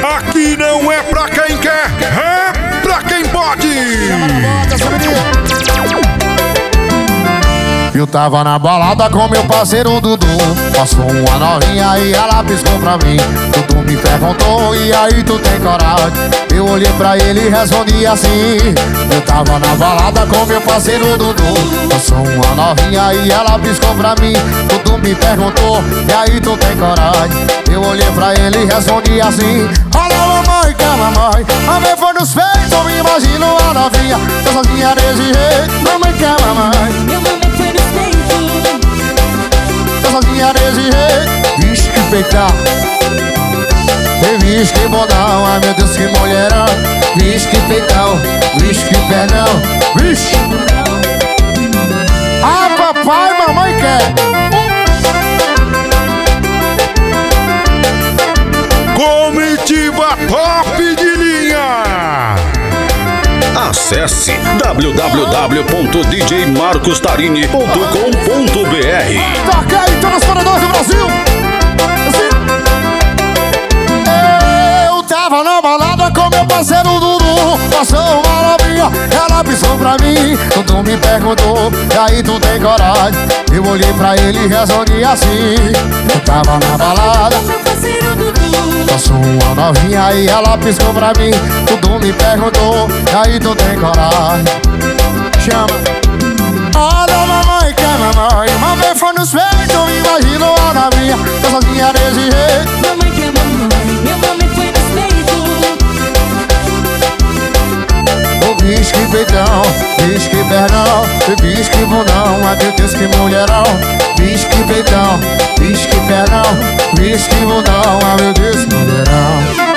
Aqui não é pra quem quer, é pra quem pode. Eu tava na balada com meu parceiro Dudu. Passou uma novinha e ela piscou pra mim. Dudu me perguntou, e aí tu tem coragem? Eu olhei pra ele e respondi assim. Eu tava na balada com meu parceiro Dudu. Passou uma novinha e ela piscou pra mim. Dudu me perguntou, e aí tu tem coragem? Eu olhei pra ele e respondi assim. Olha mamãe, que é mamãe. Mamãe foi nos feitos, eu me imagino a novinha. Tô sozinha desse jeito, mamãe que é mamãe. Sozinha desse jeito, vixe que peitão. Vixe que bodão, ai meu Deus que mulherão. Vixe que peitão, vixe que perdão. Vixe. Ah, papai, mamãe quer. Comitiva top de linha. Acesse www.djmarcostarini.com.br. Toca aí, todos os paredões do Brasil. Eu tava na balada com meu parceiro Dudu. Passou uma novinha, ela pisou pra mim. Dudu me perguntou, e aí tu tem coragem? Eu olhei pra ele e respondi assim. Eu tava na balada, passou uma novinha e ela piscou pra mim. Dudu me perguntou, e aí tu tem coragem? Chama. Olha mamãe que é mamãe. Mamãe foi nos feitos, imagina a novinha. Tô sozinha desse jeito. Mamãe que é mamãe, minha mamãe foi nos feitos. Oh, bicho que peitão, bicho que perdão. Bicho que bundão, ai meu Deus que mulherão. Bicho que peitão, bicho que perdão. Bicho que bundão, ai meu Deus que mulherão.